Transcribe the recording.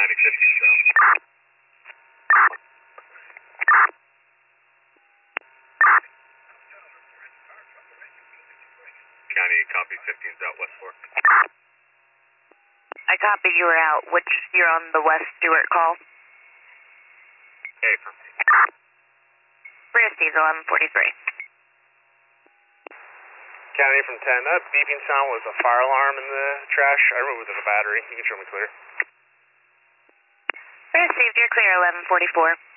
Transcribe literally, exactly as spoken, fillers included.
County fifteen south. County copy fifteen south, West Fork. I copy you were out. Which, you're on the West Stewart call? Hey, from Prestige eleven forty-three. County from ten. That beeping sound was a fire alarm in the trash. I removed it with a battery. You can show me clear. Prestige, you're clear eleven forty-four.